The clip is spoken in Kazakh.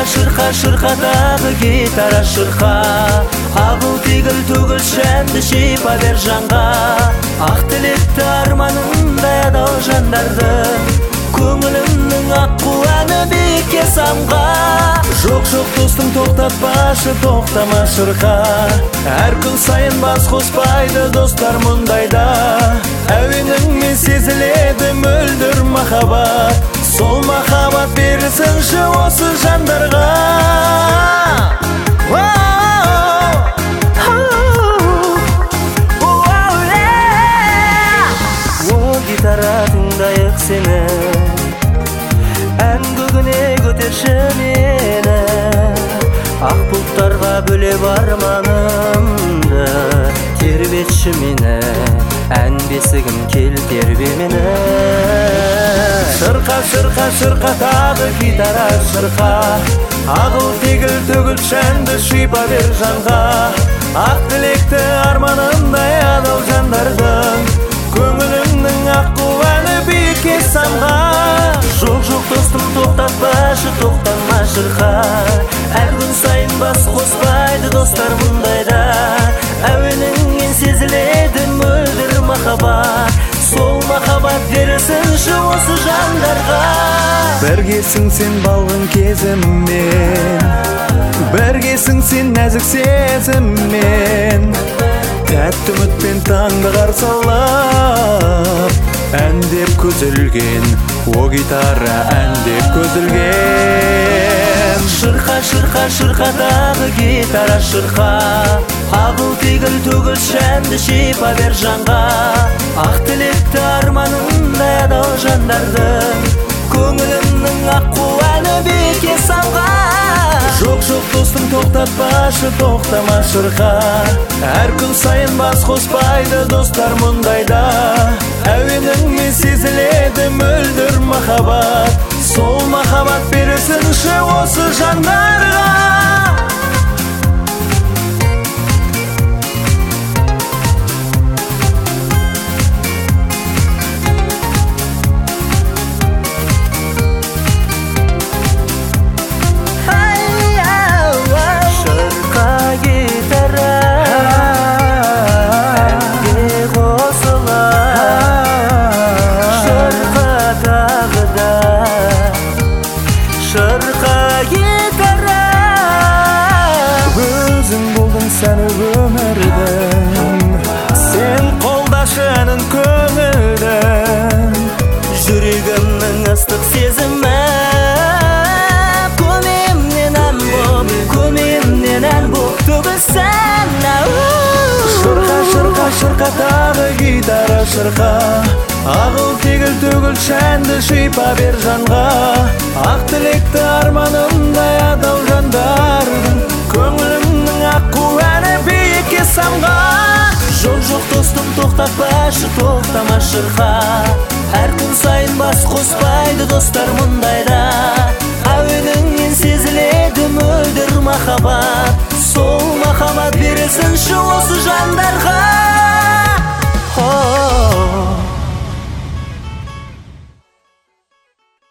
шырқа шырқадағы гитара шырқа, ағыл тегіл төгіл шәнді шипа бер жанға. Ақ тілекті арманындай адал жандардың, көңілімнің аққу әні биікке самға. Жоқ достым тоқтатпашы, тоқтама шырқа, әр күн сайын бас қоспайды достар мұндайда. Әуеніңмен сезіледі мөлдір махаббат, сол махаббат берсінші осы жандарға. О гитара тыңдайық сені, ән көгіне көтерші мені. Ақ бұлттарға бөлеп арманымды, тербетші мені, ән бесігім кел тербе мені. Шырқа шырқа шырқатады гитара шырқа, ағыл тегіл төгіл шәнді шипа бер жанға. Ақ тілекті арманындай адал жандардың, көңілімнің аққу әні биікке самға. Жоқ достым тоқтатпашы, тоқтама шырқа, әр күн сайын бас қоспайды достар мұндайда. Әуеніңнен сезіледі мөлдір махаббат, сол махаббат берсінші осы жандарға. Біргесің сен балғын кезіммен, біргесің сен нәзік сезіммен, тәтті үмітпен таңды қарсы алып, ән деп көзілген, о гитара ән деп көзілген. Шырқа шырқа шырқадағы гитара шырқа, ағыл тегіл төгіл шәнді шипа бер жанға. Ақ тілекті арманындай адал жандардың, көңілімнің аққу әні биікке самға. Жоқ достым тоқтатпашы, тоқтама шырқа, әр күн сайын бас қоспайды достар мұндайда. Әуеніңмен сезіледі мөлдір махаббат, сол махаббат берсінші осы жандарға. Өзің болдың сәні өмірдің, сен қолдашы әнін көңілдің. Жүрегімнің ыстық сезімі, көмемнен ән боп төгілсін. Шырқа шырқа шырқатады гитара шырқа, ағыл тегіл төгіл шәнді шипа бер жанға. Ақ тілекті арманымдай адал жандардың, көңілімнің аққу әні биікке самға. Жоқ достым тоқтатпашы, тоқтама шырқа, әр күн сайын бас қоспайды достар мұндайда. Әуеніңнен сезіледі мөлдір махаббат, сол махаббат берсінші осы жандарға.